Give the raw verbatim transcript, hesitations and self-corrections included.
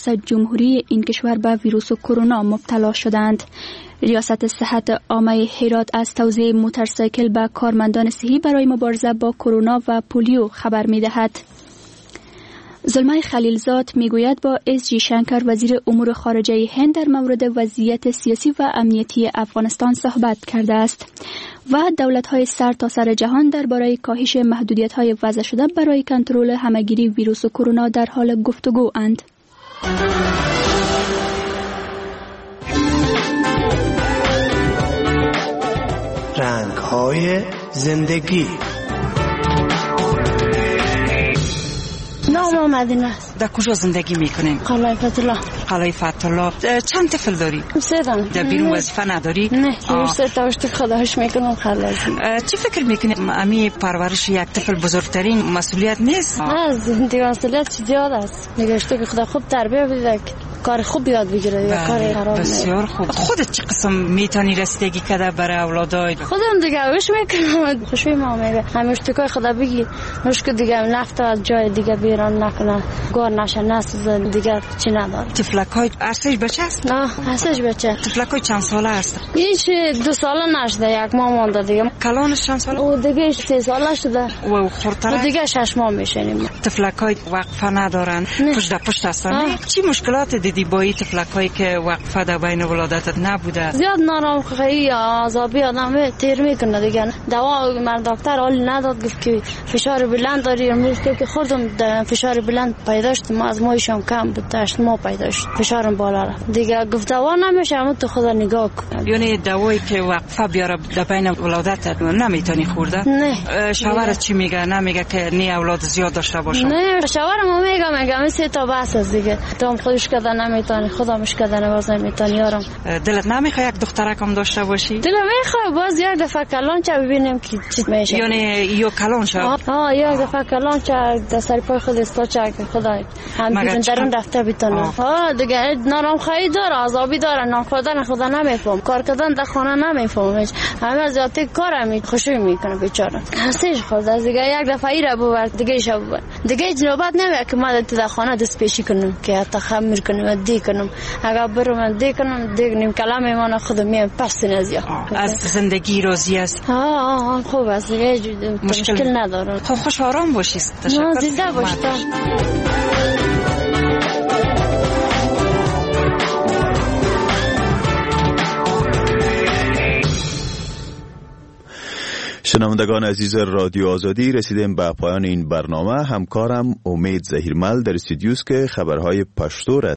ریاست جمهوری این کشور به ویروس کرونا مبتلا شدند. ریاست صحت عامه هرات از توزیع موتورسیکل به کارمندان صحی برای مبارزه با کرونا و پولیو خبر می‌دهد. زلمه خلیلزاد میگوید با اس جی شنکر وزیر امور خارجه هند در مورد وضعیت سیاسی و امنیتی افغانستان صحبت کرده است و دولت‌های سرتاسر جهان درباره کاهش محدودیت‌های وضع شده برای کنترل همهگیری ویروس کرونا در حال گفتگو اند. رنگ‌های زندگی. نام مدینه است. در کجا زندگی میکنیم؟ قلعه فتح‌الله. قلعه فتح‌الله. چند طفل داری؟ سه تا. در بیرون وظیفه نداری؟ نه، یه سه تا اشتک خداش میکنم خلاص. چی فکر میکنی امی پرورش یک طفل بزرگترین مسئولیت نیست؟ نه، دیگه مسئولیت زیاد است. دیگه اشتک خدا خوب تربیت بده، کار خوب یاد بگیره یا کار خراب. بسیار خوب. خودت چه قسم میتونی رسیدگی کرده برای اولادای؟ خودم دیگه وش میکنم. خوشی ما میگه همه اشتکای خدا بگی مشکل دیگه نفت از جای دیگه بیرون نکنه، گار نشه، نسوزه، دیگه چی نداره. طفلکای ارسش بچه است؟ نه، ارسش بچه. طفلکای چند ساله است؟ هیچ دو ساله نشده، یک ماه مونده دیگه. کلانش چند ساله؟ او دیگه سه ساله شده. و خورتره؟ دیگه شش ماه میشنیم. طفلکای وقفه ندارن، پشت در پشت هستن. چی مشکلات دیدی با این طفلکایی که وقفه در بین ولادتت نبوده؟ زیاد نارامخوری عذابی آدم تیر میکنه دیگه. دوا من دکتر حال نداد، گفت که فشار بلند داری. امروز که خوردم فشار بلند پیدا شد، ما از مایشم کم بود، داشت ما پیدا شد، فشارم بالا رفت دیگه. گفت دوا نمیشه، اما تو خدا نگاه کن. یعنی دوایی که وقفه بیاره در بین ولادتت نمیتونی خورده؟ نه. شوهرت چی میگه؟ نمیگه که نی اولاد زیاد داشته باشه؟ نه، شوهرم میگه میگه سه تا بس است دیگه، تو خودش کده نمیتونی، خدا مش کده نواز نمیتونی. یارم دلت نمیخواد یک دخترک هم داشته باشی؟ دلم میخواد، باز یک دفعه کلان چه ببینیم که چی میشه. یعنی یو کلان شد؟ آه یک دفعه کلان چه در سر پای خود استا چه خدا هم بیرون درون رفته بیتونه. ها دیگه نارم خواهی داره، عذابی داره، ناخودن خدا نمیفهم، کار کردن در خانه نمیفهمش، همه زیادی کارم خوشی میکنه بیچاره. هستش خود از دیگه یک دفعه ایره ببر دیگه شب ببر دیگه جنوبت نمیاد که ما در خانه دست پیشی کنم که حتی خمیر کنم دی کنم. اگر برم دی کنم دیگه نیم کلمه من خودم میام پس نزیا. از زندگی راضی است؟ ها خوب است دیگه، مشکل نداره. خب خوش آرام باشی. تشکر. زنده باشید. شنوندگان عزیز رادیو آزادی، رسیدیم به پایان این برنامه. همکارم امید زهیرمل در استودیوست که خبرهای پشتو را